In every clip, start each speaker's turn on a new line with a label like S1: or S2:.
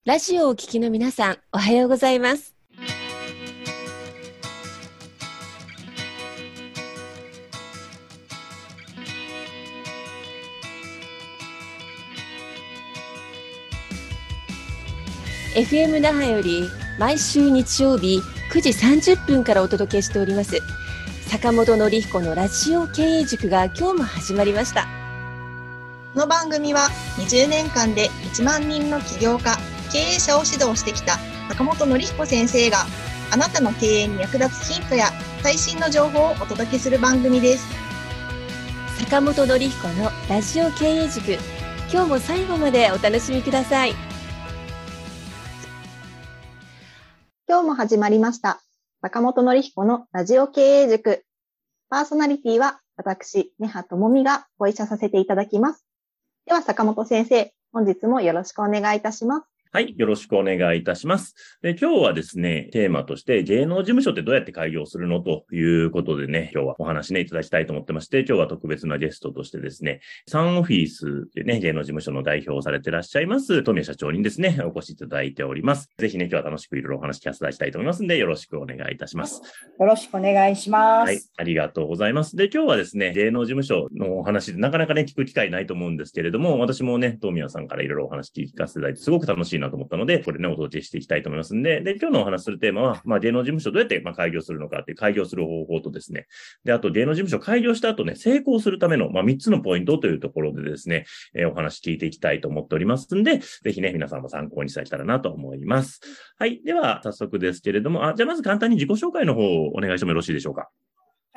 S1: ラジオをお聞きの皆さん、おはようございます。FM 那覇より毎週日曜日9時30分からお届けしております坂本典彦のラジオ経営塾が今日も始まりました。
S2: この番組は20年間で1万人の起業家、経営者を指導してきた坂本典彦先生があなたの経営に役立つヒントや最新の情報をお届けする番組です。
S1: 坂本典彦のラジオ経営塾、今日も最後までお楽しみください。
S2: 今日も始まりました坂本典彦のラジオ経営塾。パーソナリティは私根葉智美がご一緒させていただきます。では坂本先生、本日もよろしくお願いいたします。
S3: はい、よろしくお願いいたします。で、今日はですね、テーマとして芸能事務所ってどうやって開業するのということでね、今日はお話ね、いただきたいと思ってまして、今日は特別なゲストとしてですね、サンオフィスでね、芸能事務所の代表をされていらっしゃいます、富谷社長にですね、お越しいただいております。ぜひね、今日は楽しくいろいろお話聞かせていただきたいと思いますので、よろしくお願いいたします。
S4: よろしくお願いします。
S3: はい、ありがとうございます。で、今日はですね、芸能事務所のお話でなかなかね、聞く機会ないと思うんですけれども、私もね、富谷さんからいろいろお話聞かせていただいて、すごく楽しいなと思ったので、これね、お届けしていきたいと思いますんで、今日のお話するテーマは、芸能事務所どうやって開業するのかっていう開業する方法とですね、で、あと芸能事務所開業した後ね、成功するための、3つのポイントというところでですね、お話聞いていきたいと思っておりますんで、ぜひね、皆さんも参考にしていただけたらなと思います。はい。では、早速ですけれども、じゃあまず簡単に自己紹介の方をお願いしてもよろしいでしょうか。
S4: はい。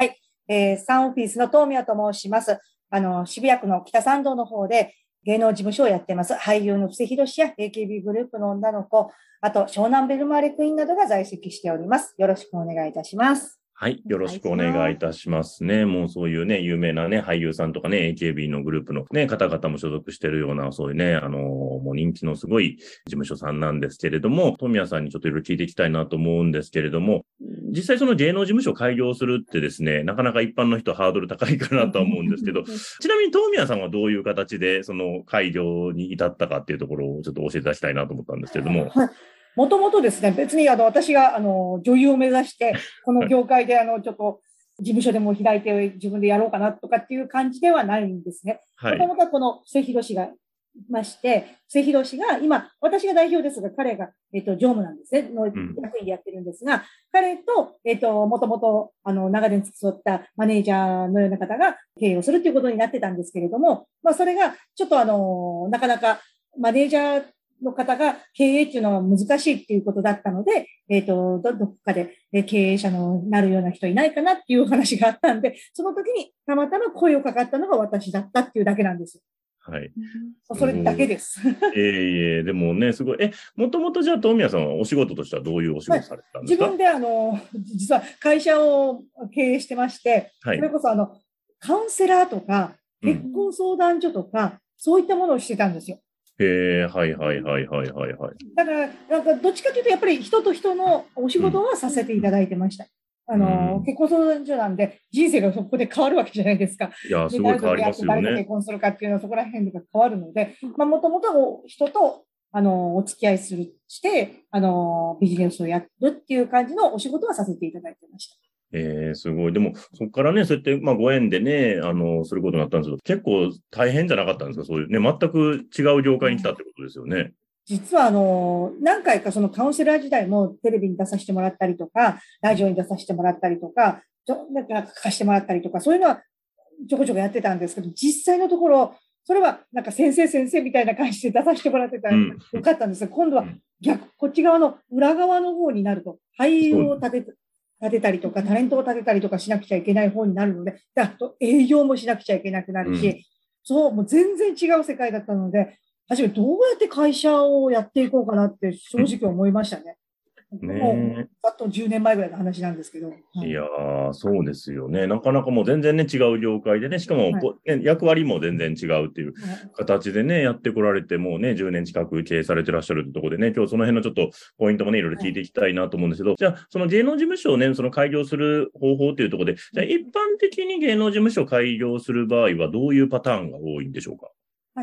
S4: サンオフィスの東宮と申します。渋谷区の北参道の方で、芸能事務所をやってます。俳優の布施宏や AKB グループの女の子、あと湘南ベルマーレクイーンなどが在籍しております。よろしくお願いいたします。
S3: はい。よろしくお願いいたしますね。もうそういうね、有名なね、俳優さんとかね、AKB のグループのね、方々も所属してるような、そういうね、もう人気のすごい事務所さんなんですけれども、富谷さんにちょっといろいろ聞いていきたいなと思うんですけれども、実際その芸能事務所開業するってですね、なかなか一般の人ハードル高いかなとは思うんですけど、ちなみに富谷さんはどういう形でその開業に至ったかっていうところをちょっと教えていただきたいなと思ったんですけれども。
S4: はい。もともとですね、別に私が女優を目指して、この業界でちょっと事務所でも開いて自分でやろうかなとかっていう感じではないんですね。もともとはこの布施宏がいまして、布施宏が今、私が代表ですが、彼が、常務なんですね。の役員でやってるんですが、彼と、もともと、長年付き添ったマネージャーのような方が経営をするということになってたんですけれども、それが、ちょっとなかなかマネージャーの方が経営っていうのは難しいっていうことだったので、どこかで経営者のなるような人いないかなっていう話があったんで、その時にたまたま声をかかったのが私だったっていうだけなんです。
S3: はい。
S4: それだけです。
S3: でもね、すごい。もともとじゃあ、富谷さんはお仕事としてはどういうお仕事されてたんですか？
S4: 自分で実は会社を経営してまして、それこそカウンセラーとか、結婚相談所とか、そういったものをしてたんですよ。
S3: はいはいはいはいはいはい。
S4: だから、なんかどっちかというと、やっぱり人と人のお仕事はさせていただいてました。結婚相談所なんで、人生がそこで変わるわけじゃないですか。
S3: いや、すごい変わりますよね。
S4: 誰と結婚するかっていうのはそこら辺で変わるので、もともと人と、お付き合いして、ビジネスをやるっていう感じのお仕事はさせていただいてました。
S3: すごい。でも、そこからね、そうやって、ご縁でね、することになったんですけど、結構大変じゃなかったんですか？そういうね、全く違う業界に来たってことですよね。
S4: 実は何回かそのカウンセラー時代もテレビに出させてもらったりとか、ラジオに出させてもらったりとか、なんか書かせてもらったりとか、そういうのはちょこちょこやってたんですけど、実際のところ、それはなんか先生みたいな感じで出させてもらってたらよかったんですが、今度はこっち側の裏側の方になると、俳優を立てたりとか、タレントを立てたりとかしなくちゃいけない方になるので、あと営業もしなくちゃいけなくなるし、もう全然違う世界だったので、初めどうやって会社をやっていこうかなって正直思いましたね。もう、あと10年前ぐらいの話なんですけど。
S3: いやー、そうですよね。なかなかもう全然ね、違う業界でね、しかも、役割も全然違うっていう形でね、やってこられて、もうね、10年近く経営されてらっしゃるってところでね、今日その辺のちょっとポイントもね、いろいろ聞いていきたいなと思うんですけど、じゃあ、その芸能事務所をね、その開業する方法っていうところで、じゃあ一般的に芸能事務所を開業する場合はどういうパターンが多いんでしょうか？
S4: はい。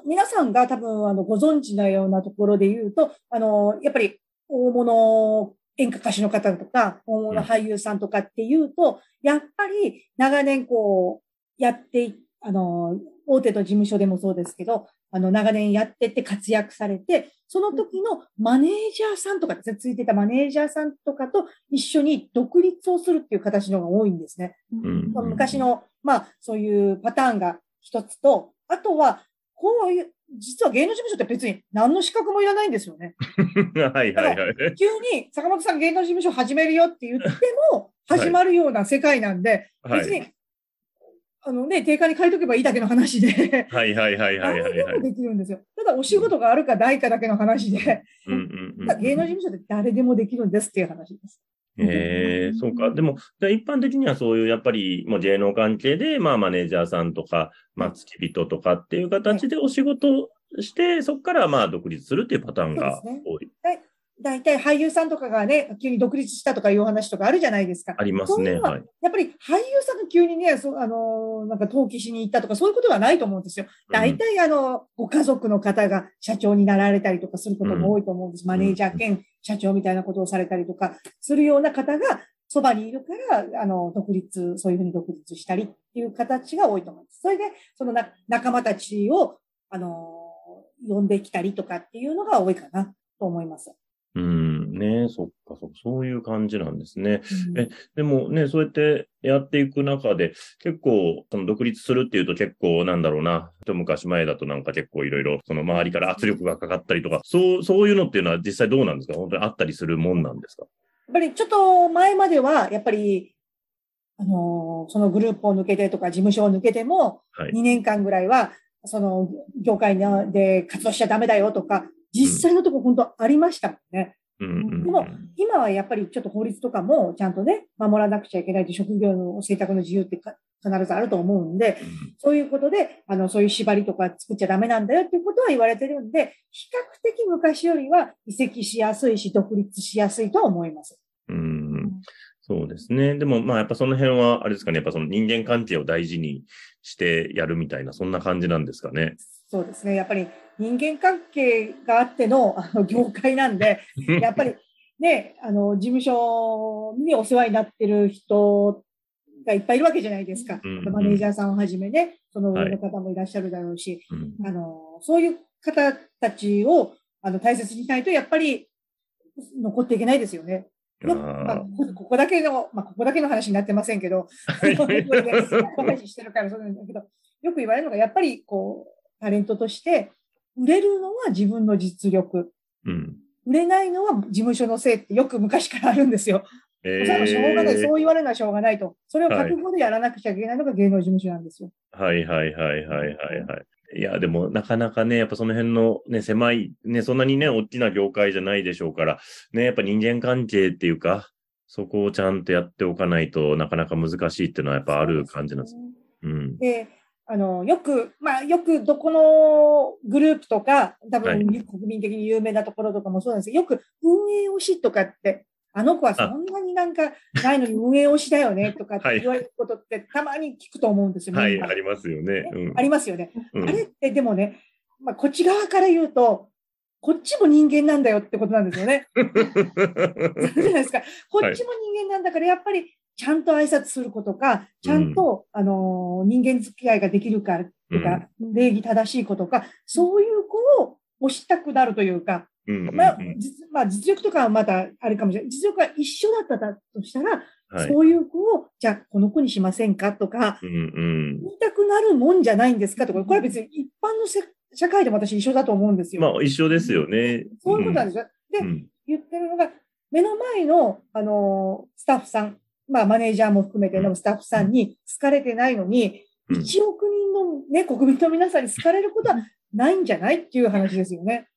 S4: 皆さんが多分、ご存知のようなところで言うと、やっぱり、大物演歌歌手の方とか、大物俳優さんとかっていうと、やっぱり、長年やって大手の事務所でもそうですけど、長年やってて活躍されて、その時のマネージャーさんとかですね、ついてたマネージャーさんとかと一緒に独立をするっていう形の方が多いんですね。昔の、そういうパターンが一つと、あとは、実は芸能事務所って別に何の資格もいらないんですよね。
S3: はいはいはい。
S4: 急に坂本さん芸能事務所始めるよって言っても、始まるような世界なんで、別に、定価に変えとけばいいだけの話で。
S3: はいはいはいはいはい。
S4: 誰でもできるんですよ。ただお仕事があるかないかだけの話で。芸能事務所で誰でもできるんですっていう話です。
S3: そうか。でも、一般的にはそういう、やっぱり、もう芸能関係で、マネージャーさんとか、付き人とかっていう形でお仕事して、そこから独立するっていうパターンが多い。
S4: 大体俳優さんとかがね、急に独立したとかいう話とかあるじゃないですか。
S3: ありますね。はい。
S4: やっぱり俳優さんが急にね、なんか登記しに行ったとかそういうことはないと思うんですよ。大体ご家族の方が社長になられたりとかすることも多いと思うんです。マネージャー兼社長みたいなことをされたりとかするような方がそばにいるから、そういうふうに独立したりっていう形が多いと思うんです。それで、仲間たちを、呼んできたりとかっていうのが多いかなと思います。
S3: そっか、そういう感じなんですね。でもね、そうやってやっていく中で、結構、独立するっていうと結構、なんだろうな、昔前だとなんか結構いろいろ、周りから圧力がかかったりとか、そういうのっていうのは実際どうなんですか？本当にあったりするもんなんですか？
S4: やっぱりちょっと前までは、やっぱり、そのグループを抜けてとか事務所を抜けても、2年間ぐらいは、その業界で活動しちゃダメだよとか、実際のところ本当ありましたもんね。でも、今はやっぱりちょっと法律とかもちゃんとね、守らなくちゃいけないという職業の選択の自由って必ずあると思うんで、そういうことで、そういう縛りとか作っちゃダメなんだよっていうことは言われてるんで、比較的昔よりは移籍しやすいし、独立しやすいと思います。
S3: そうですね。でも、やっぱその辺は、あれですかね、やっぱその人間関係を大事にしてやるみたいな、そんな感じなんですかね。
S4: そうですね。やっぱり人間関係があっての、業界なんで、やっぱりね、事務所にお世話になってる人がいっぱいいるわけじゃないですか。マネージャーさんをはじめね、その上の方もいらっしゃるだろうし、そういう方たちを大切にしないと、やっぱり残っていけないですよね。ここだけの話になってませんけど、話してるからそうなんだけど、よく言われるのが、やっぱりタレントとして売れるのは自分の実力。売れないのは事務所のせいってよく昔からあるんですよ。それはしょうがない。そう言われるのはしょうがないと。それを覚悟でやらなくちゃいけないのが芸能事務所なんですよ。
S3: いや、でも、なかなかね、やっぱその辺のね、狭い、ね、そんなにね、大きな業界じゃないでしょうから、ね、やっぱ人間関係っていうか、そこをちゃんとやっておかないとなかなか難しいっていうのはやっぱある感じなんですね。
S4: で、よくどこのグループとか、多分国民的に有名なところとかもそうなんですけど、よく運営推しとかって、あの子はそんなになんかないのに運営推しだよねとかって言われることってたまに聞くと思うんですよ。
S3: ありますよね。
S4: ありますよね。あれってでもね、こっち側から言うと、こっちも人間なんだよってことなんですよね。そうじゃないですか。こっちも人間なんだから、やっぱりちゃんと挨拶することか、ちゃんと、人間付き合いができるかとか、礼儀正しいことか、そういう子を推したくなるというか、実力とかはまたあれかもしれない。実力が一緒だったとしたら、そういう子を、じゃあこの子にしませんかとか、言いたくなるもんじゃないんですかとか、これは別に一般の社会でも私一緒だと思うんですよ。
S3: 一緒ですよね。
S4: そういうことなんですよ。で、言ってるのが、目の前の、スタッフさん、マネージャーも含めてのスタッフさんに好かれてないのに、1億人のね、国民の皆さんに好かれることはないんじゃないっていう話ですよね。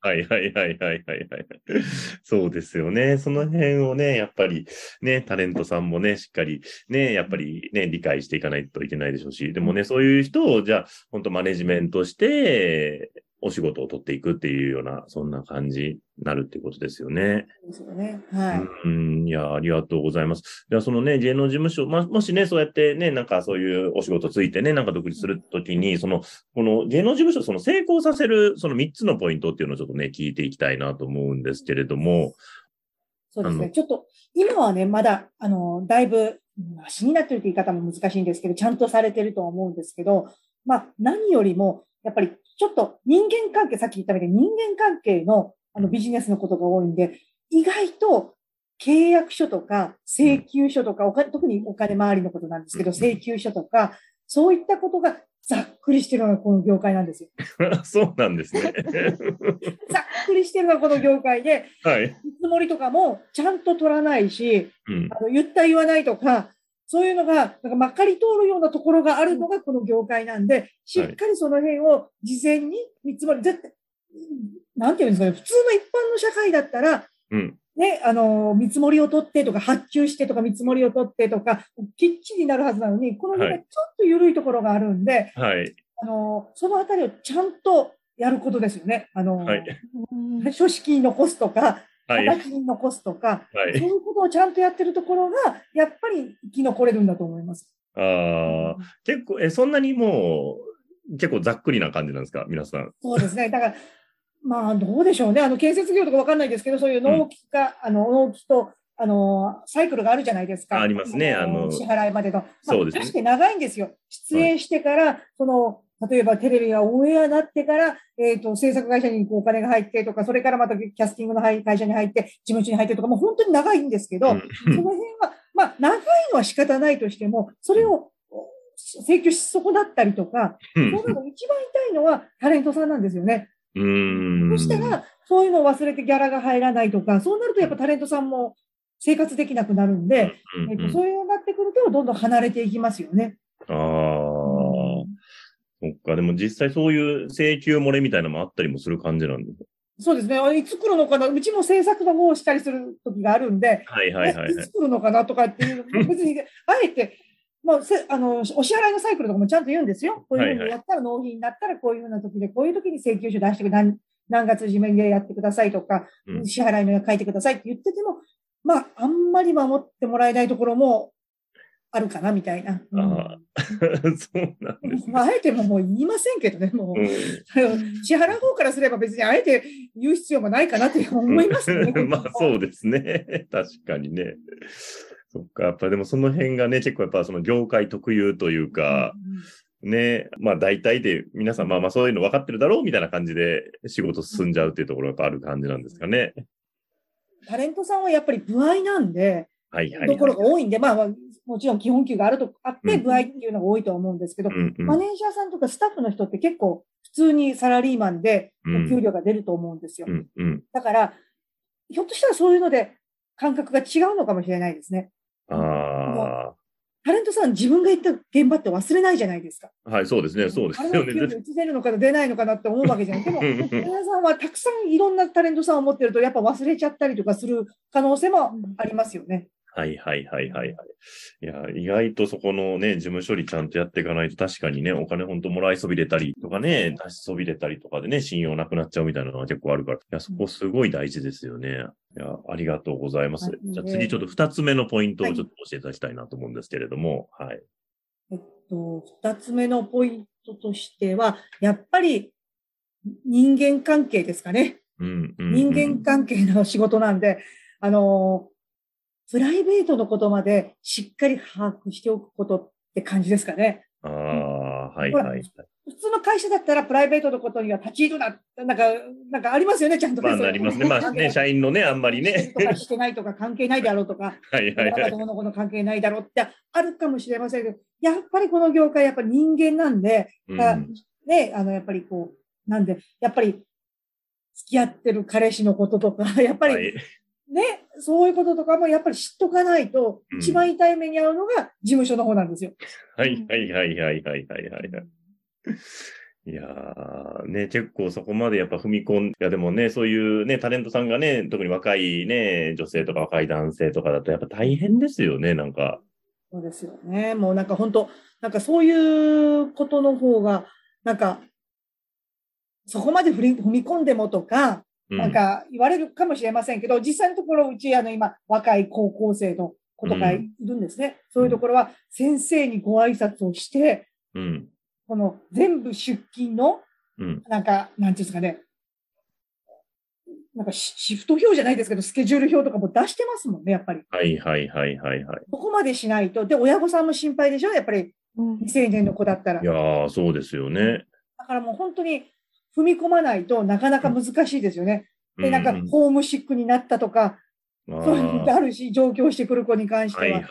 S3: そうですよね。その辺をね、やっぱりね、タレントさんもね、しっかりね、やっぱりね、理解していかないといけないでしょうし、でもね、そういう人を、じゃあ、本当マネジメントして、 お仕事を取っていくっていうような、そんな感じになるっていうことですよね。
S4: そうですよね。はい。
S3: いや、ありがとうございます。では、そのね、芸能事務所、もしね、そうやってね、なんかそういうお仕事ついてね、なんか独立するときに、この芸能事務所、成功させる、その3つのポイントっていうのをちょっとね、聞いていきたいなと思うんですけれども。
S4: そうですね。ちょっと、今はね、まだ、だいぶ、マシになってるって言い方も難しいんですけど、ちゃんとされてるとは思うんですけど、何よりも、やっぱり、ちょっと人間関係、さっき言ったみたいに人間関係の、ビジネスのことが多いんで、意外と、契約書とか、請求書とか、特にお金回りのことなんですけど、請求書とか、そういったことがざっくりしてるのがこの業界なんですよ。
S3: そうなんですね。
S4: ざっくりしてるのがこの業界で、
S3: はい。
S4: 見積もりとかもちゃんと取らないし、言った言わないとか、そういうのが、なんかまかり通るようなところがあるのがこの業界なんで、しっかりその辺を事前に見積もり、絶対、なんていうんですかね、普通の一般の社会だったら、ね、見積もりを取ってとか、発注してとか、見積もりを取ってとか、きっちりなるはずなのに、この辺がちょっと緩いところがあるんで、そのあたりをちゃんとやることですよね。書式に残すとか、形に残すとか、そういうことをちゃんとやってるところが、やっぱり生き残れるんだと思います。
S3: 結構、そんなにもう、結構ざっくりな感じなんですか、皆さん。
S4: そうですね。だから、どうでしょうね。建設業とかわかんないですけど、そういう納期と、サイクルがあるじゃないですか。
S3: ありますね。
S4: 支払いまでの。
S3: そうですね。
S4: 確かに長いんですよ。出演してから、例えばテレビがオンエアになってから、制作会社にお金が入ってとか、それからまたキャスティングの会社に入って、事務所に入ってとか、もう本当に長いんですけど、その辺は、長いのは仕方ないとしても、それを請求し損だったりとか、そういうの一番痛いのはタレントさんなんですよね。そしたら、そういうのを忘れてギャラが入らないとか、そうなるとやっぱタレントさんも生活できなくなるんで、そういうのになってくると、どんどん離れていきますよね。
S3: そっか、でも実際そういう請求漏れみたいなのもあったりもする感じなんですか？
S4: そうですね。いつ来るのかな、うちも制作の方をしたりする時があるんで、いつ来るのかなとかっていう、別に、あえて、お支払いのサイクルとかもちゃんと言うんですよ。こういうふうにやったら納品になったらこういうふうな時で、こういう時に請求書出して何月締めでやってくださいとか、支払いの書いてくださいって言ってても、あんまり守ってもらえないところもあるかなみたいな。
S3: そうなんですね。
S4: あえてもう言いませんけどね、もう。支払う方からすれば別にあえて言う必要もないかなって思いますね。
S3: そうですね。確かにね。そっか、やっぱでもその辺がね、結構やっぱその業界特有というか、ね、大体で皆さんそういうの分かってるだろうみたいな感じで仕事進んじゃうっていうところがある感じなんですかね。
S4: タレントさんはやっぱり歩合なんで、ところが多いんで、もちろん基本給があって、歩合っていうのが多いと思うんですけど、マネージャーさんとかスタッフの人って結構普通にサラリーマンでお給料が出ると思うんですよ。だから、ひょっとしたらそういうので感覚が違うのかもしれないですね。タレントさん自分が行った現場って忘れないじゃないですか。
S3: はい、そうですね、そうですよね。
S4: あれの給料いつ出るのか出ないのかなって思うわけじゃない。でも、皆さんはたくさんいろんなタレントさんを持ってると、やっぱ忘れちゃったりとかする可能性もありますよね。
S3: いや、意外とそこのね、事務処理ちゃんとやっていかないと確かにね、お金ほんともらいそびれたりとかね、出しそびれたりとかでね、信用なくなっちゃうみたいなのが結構あるから、いや、そこすごい大事ですよね。いや、ありがとうございます。じゃあ次ちょっと2つ目のポイントをちょっと教えていただきたいなと思うんですけれども、はい。
S4: 2つ目のポイントとしては、やっぱり人間関係ですかね。人間関係の仕事なんで、プライベートのことまでしっかり把握しておくことって感じですかね。普通の会社だったらプライベートのことには立ち入るな、なんかありますよね、ちゃんと。
S3: なりますね。社員のね、あんまりね。
S4: とかしてないとか関係ないだろうとか、どの子の関係ないだろうってあるかもしれませんけど、やっぱりこの業界やっぱり人間なんで、ね、やっぱりなんで、やっぱり付き合ってる彼氏のこととか、やっぱり、ね、そういうこととかもやっぱり知っとかないと、一番痛い目に遭うのが事務所の方なんですよ。
S3: いやー、ね、結構そこまでやっぱ踏み込ん、いやでもね、そういうね、タレントさんがね、特に若いね、女性とか若い男性とかだとやっぱ大変ですよね、なんか。
S4: そうですよね。もうなんか本当、なんかそういうことの方が、なんか、 そこまで踏み込んでもとか、なんか言われるかもしれませんけど、実際のところ、うち今、若い高校生の子とかいるんですね。そういうところは、先生にご挨拶をして、この全部出勤の、なんか、なんていうんですかね、なんかシフト表じゃないですけど、スケジュール表とかも出してますもんね、やっぱり。そこまでしないと。で、親御さんも心配でしょ、やっぱり。未成年の子だったら。
S3: いやー、そうですよね。
S4: だからもう本当に踏み込まないとなかなか難しいですよね。で、なんか、ホームシックになったとか、そういうのってあるし、上京してくる子に関しては。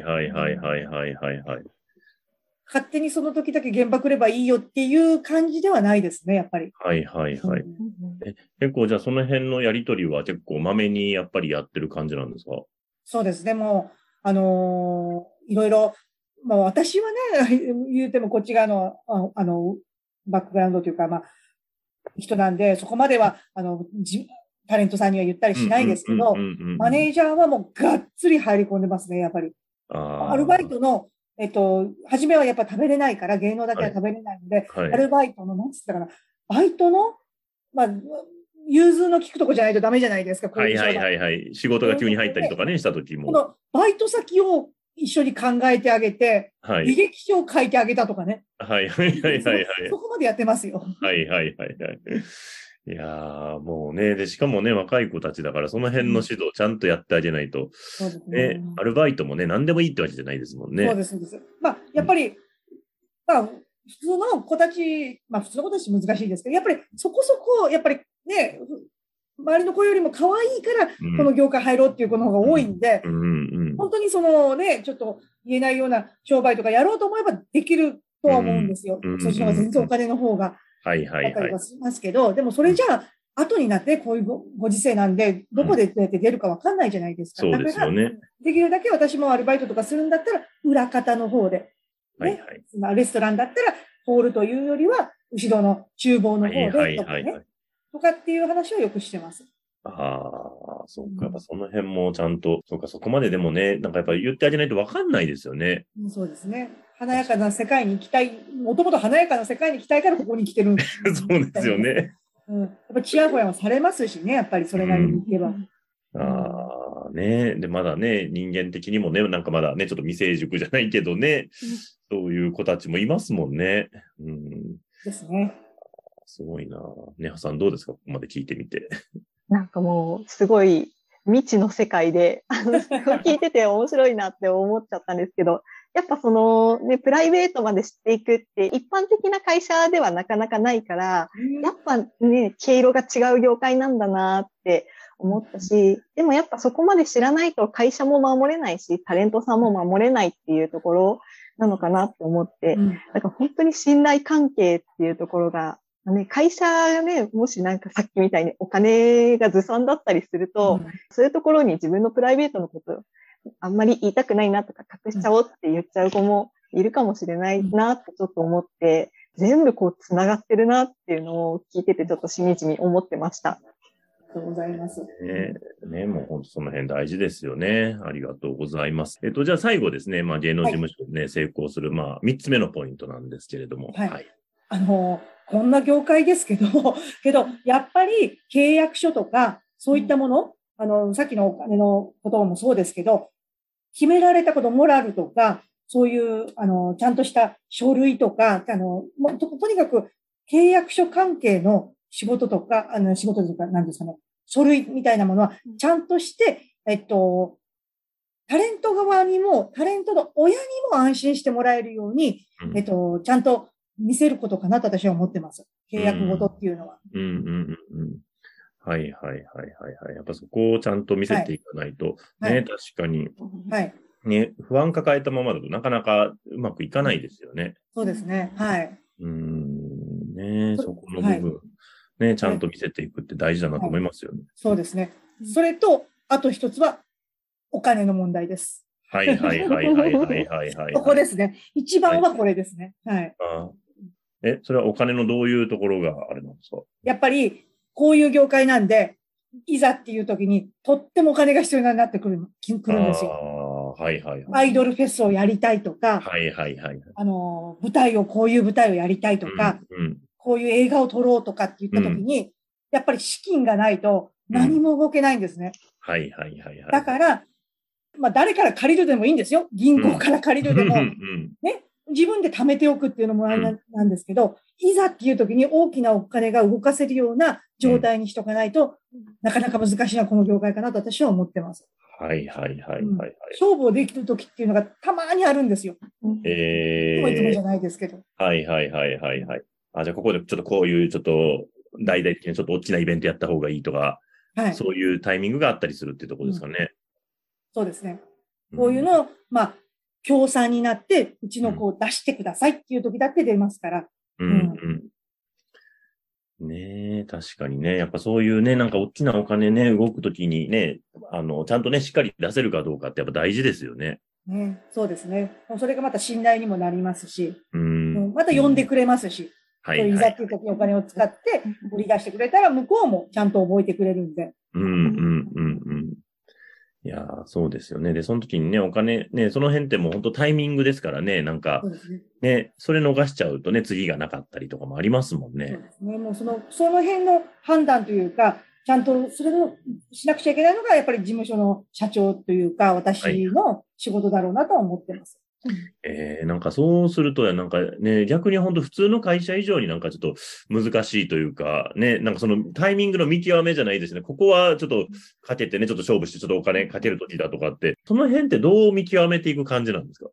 S4: 勝手にその時だけ現場来ればいいよっていう感じではないですね、やっぱり。
S3: 結構じゃあその辺のやりとりは結構まめにやっぱりやってる感じなんですか？
S4: そうですね、もう、いろいろ、まあ私はね、言うてもこっち側の、バックグラウンドというか、まあ、人なんで、そこまでは、タレントさんには言ったりしないですけど、マネージャーはもうがっつり入り込んでますね、やっぱり。アルバイトの、初めはやっぱ食べれないから、芸能だけは食べれないので、アルバイトの、なんつったかな、バイトの、まあ、融通の利くとこじゃないとダメじゃないですか、こういう
S3: 仕事が急に入ったりとかね、した時も。
S4: このバイト先を一緒に考えてあげて、履歴書を書いてあげたとかね。そこまでやってますよ。
S3: いやー、もうね、で、しかもね、若い子たちだから、その辺の指導ちゃんとやってあげないと、ね、アルバイトもね、何でもいいってわけじゃないですもんね。
S4: そうです、そうです。まあ、やっぱり、まあ、普通の子たち、まあ、普通の子たち難しいですけど、やっぱりそこそこ、やっぱりね、周りの子よりも可愛いから、この業界入ろうっていう子の方が多いんで、本当にそのね、ちょっと言えないような商売とかやろうと思えばできるとは思うんですよ。そっちの方が全然お金の方が。あったりはしますけど、でもそれじゃあ、後になってこういうご時世なんで、どこでどうやって出るかわかんないじゃないですか。
S3: そうですよね。
S4: できるだけ私もアルバイトとかするんだったら、裏方の方で。レストランだったら、ホールというよりは、後ろの厨房の方でとかね。とかっていう話をよくしてます。
S3: そうか。やっぱその辺もちゃんと、そうか、そこまででもね、なんかやっぱり言ってあげないとわかんないですよね。
S4: そうですね。華やかな世界に行きたい、もともと華やかな世界に行きたいからここに来てるんです。
S3: そうですよね。
S4: やっぱチヤホヤもされますしね、やっぱりそれなりに行けば。
S3: ね。で、まだね、人間的にもね、なんかまだね、ちょっと未成熟じゃないけどね、そういう子たちもいますもんね。
S4: ですね。
S3: すごいな。ねはさんどうですか？ここまで聞いてみて。
S2: なんかもう、すごい未知の世界で、聞いてて面白いなって思っちゃったんですけど、やっぱそのね、プライベートまで知っていくって一般的な会社ではなかなかないから、やっぱね、毛色が違う業界なんだなって思ったし、でもやっぱそこまで知らないと会社も守れないし、タレントさんも守れないっていうところなのかなって思って、なんか本当に信頼関係っていうところが、会社がね、もしなんかさっきみたいにお金がずさんだったりすると、そういうところに自分のプライベートのことあんまり言いたくないなとか隠しちゃおうって言っちゃう子もいるかもしれないなってちょっと思って、全部こう繋がってるなっていうのを聞いててちょっとしみじみ思ってました。
S4: ありがとうございます。
S3: ね、もう本当その辺大事ですよね。ありがとうございます。じゃあ最後ですね、まあ芸能事務所でね、成功する、まあ3つ目のポイントなんですけれども。
S4: こんな業界ですけど、やっぱり契約書とか、そういったもの、さっきのお金のこともそうですけど、決められたこと、モラルとか、そういう、ちゃんとした書類とか、とにかく契約書関係の仕事とか、何ですかね、書類みたいなものは、ちゃんとして、タレント側にも、タレントの親にも安心してもらえるように、ちゃんと見せることかなと私は思ってます。契約ごとっていうのは。
S3: やっぱそこをちゃんと見せていかないと、ね、確かに。ね、不安抱えたままだとなかなかうまくいかないですよね。
S4: そうですね。
S3: ね、そこの部分、ね、ちゃんと見せていくって大事だなと思いますよね。
S4: そうですね。それと、あと一つは、お金の問題です。ここですね。一番はこれですね。
S3: それはお金のどういうところがあれなんですか？
S4: やっぱり、こういう業界なんで、いざっていう時に、とってもお金が必要になってくるんですよ。アイドルフェスをやりたいとか、こういう舞台をやりたいとか、 こういう映画を撮ろうとかって言った時に、やっぱり資金がないと何も動けないんですね。
S3: はいはいはいはい。
S4: だから、誰から借りるでもいいんですよ。銀行から借りるでも。ね。自分で貯めておくっていうのもあれなんですけど、いざっていう時に大きなお金が動かせるような状態にしとかないと、なかなか難しいのはこの業界かなと私は思ってます。
S3: はいはいはいはい。
S4: 勝負をできる時っていうのがたまにあるんですよ。いつもじゃないですけど。
S3: はいはいはいはいはい。じゃあここでちょっとこういうちょっと大々的にちょっと大きなイベントやった方がいいとか、そういうタイミングがあったりするっていうところですかね。
S4: そうですね。こういうのを、協賛になって、うちの子を出してくださいっていう時だって出ますから。
S3: ねえ、確かにね。やっぱそういうね、なんか大きなお金ね、動くときにね、ちゃんとね、しっかり出せるかどうかってやっぱ大事ですよね。
S4: そうですね。それがまた信頼にもなりますし、また呼んでくれますし、そういういざっていう時にお金を使って売り出してくれたら、向こうもちゃんと覚えてくれるんで。
S3: いやー、そうですよね。で、その時にね、お金、ね、その辺ってもう本当タイミングですからね、なんか、ね、それ逃しちゃうとね、次がなかったりとかもありますもんね。
S4: そうですね。もうその辺の判断というか、ちゃんとそれをしなくちゃいけないのが、やっぱり事務所の社長というか、私の仕事だろうなとは思ってます。
S3: なんかそうすると、なんかね、逆に本当普通の会社以上になんかちょっと難しいというか、ね、なんかそのタイミングの見極めじゃないですね。ここはちょっとかけてね、ちょっと勝負してちょっとお金かけるときだとかって、その辺ってどう見極めていく感じなんですか？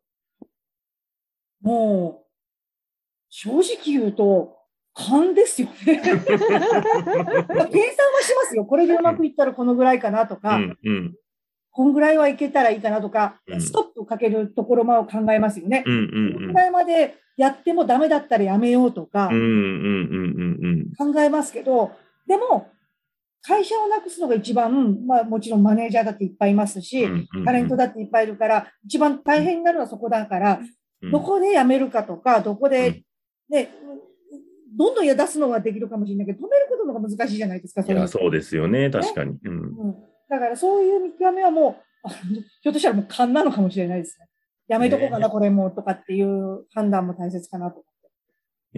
S4: もう、正直言うと、勘ですよね。計算はしますよ。これでうまくいったらこのぐらいかなとか、こんぐらいはいけたらいいかなとか、ストップかけるところまで考えますよね。このぐらいまでやってもダメだったらやめようとか、考えますけど、でも、会社をなくすのが一番、もちろんマネージャーだっていっぱいいますし、タレントだっていっぱいいるから、一番大変になるのはそこだから、どこでやめるかとか、どこで、ね、どんどん出すのはできるかもしれないけど、止めることの方が難しいじゃないですか。
S3: そうですよね、確かに。
S4: だからそういう見極めはもう、ひょっとしたらもう勘なのかもしれないですね。やめとこうかな、これも、とかっていう判断も大切かなと思って。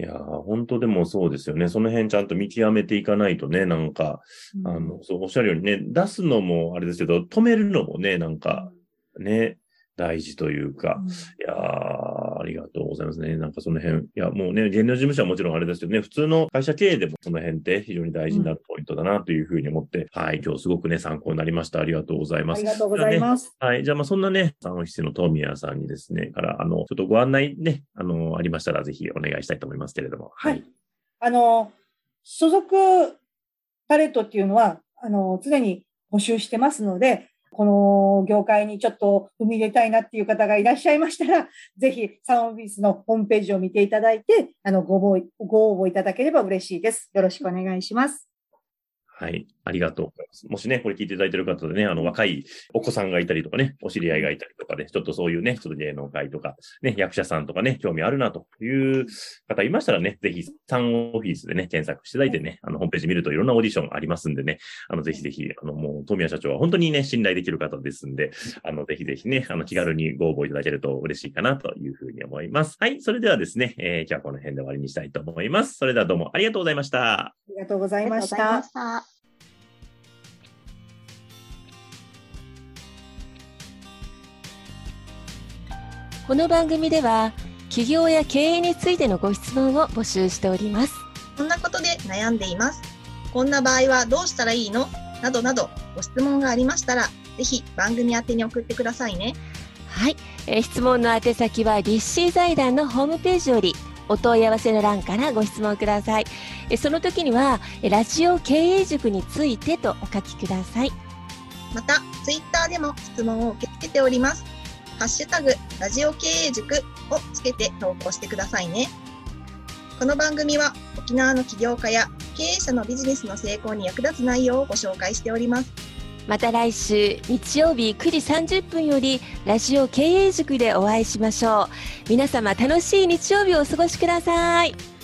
S3: いやー、本当でもそうですよね。その辺ちゃんと見極めていかないとね、なんか、そうおっしゃるようにね、出すのもあれですけど、止めるのもね、なんか、ね、大事というか、いやー、ありがとうございますね。なんかその辺、いや、もうね、芸能事務所はもちろんあれですけどね、普通の会社経営でもその辺って非常に大事になるポイントだなというふうに思って、はい、今日すごくね、参考になりました。ありがとうございます。
S4: ありがとうございます。
S3: はい、じゃあそんなね、サンオフィスの富谷さんにですね、から、ちょっとご案内ね、ありましたらぜひお願いしたいと思いますけれども。
S4: はい。所属タレントっていうのは、常に募集してますので、この業界にちょっと踏み入れたいなっていう方がいらっしゃいましたら、ぜひサンオフィスのホームページを見ていただいて、ご応募いただければ嬉しいです。よろしくお願いします。
S3: はい。ありがとうございます。もしね、これ聞いていただいている方でね、若いお子さんがいたりとかね、お知り合いがいたりとかで、ちょっとそういうね、ちょっと芸能界とか、ね、役者さんとかね、興味あるなという方いましたらね、ぜひ、サンオフィスでね、検索していただいてね、ホームページ見るといろんなオーディションありますんでね、ぜひぜひ、もう、富谷社長は本当にね、信頼できる方ですんで、ぜひぜひね、気軽にご応募いただけると嬉しいかなというふうに思います。はい。それではですね、今日はこの辺で終わりにしたいと思います。それではどうもありがとうございました。
S4: ありがとうございました。
S1: この番組では起業や経営についてのご質問を募集しております。
S2: こんなことで悩んでいます。こんな場合はどうしたらいいの？などなどご質問がありましたら、ぜひ番組宛てに送ってくださいね。
S1: はい、質問の宛先は立志財団のホームページよりお問い合わせの欄からご質問ください。その時にはラジオ経営塾についてとお書きください。
S2: またツイッターでも質問を受け付けております。ハッシュタグラジオ経営塾をつけて投稿してくださいね。この番組は沖縄の起業家や経営者のビジネスの成功に役立つ内容をご紹介しております。
S1: また来週日曜日9時30分よりラジオ経営塾でお会いしましょう。皆様楽しい日曜日をお過ごしください。